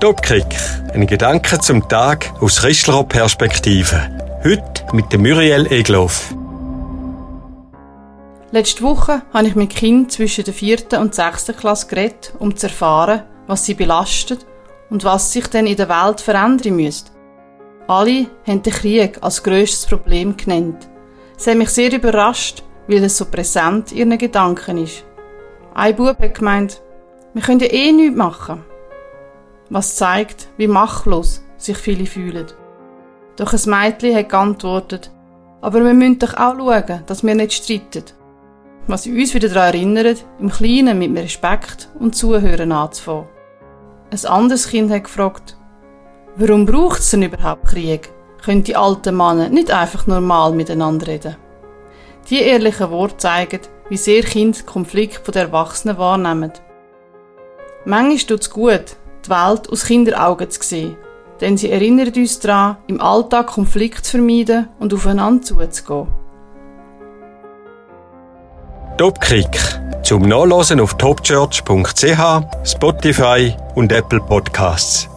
Topkick, ein Gedanke zum Tag aus christlicher Perspektive. Heute mit dem Muriel Egloff. Letzte Woche habe ich mit Kindern zwischen der 4. und 6. Klasse geredet, um zu erfahren, was sie belastet und was sich denn in der Welt verändern müsste. Alle haben den Krieg als grösstes Problem genannt. Es hat mich sehr überrascht, weil es so präsent in ihren Gedanken ist. Ein Bub hat gemeint, wir können ja eh nichts machen. Was zeigt, wie machtlos sich viele fühlen. Doch ein Mädchen hat geantwortet, aber wir müssen doch auch schauen, dass wir nicht streiten. Was uns wieder daran erinnert, im Kleinen mit Respekt und Zuhören anzufangen. Ein anderes Kind hat gefragt, warum braucht es denn überhaupt Krieg? Können die alten Männer nicht einfach normal miteinander reden? Die ehrlichen Worte zeigen, wie sehr Kinder den Konflikt der Erwachsenen wahrnehmen. Manchmal tut es gut, die Welt aus Kinderaugen zu sehen, denn sie erinnern uns daran, im Alltag Konflikte zu vermeiden und aufeinander zuzugehen. Topkick zum Nachlesen auf topchurch.ch, Spotify und Apple Podcasts.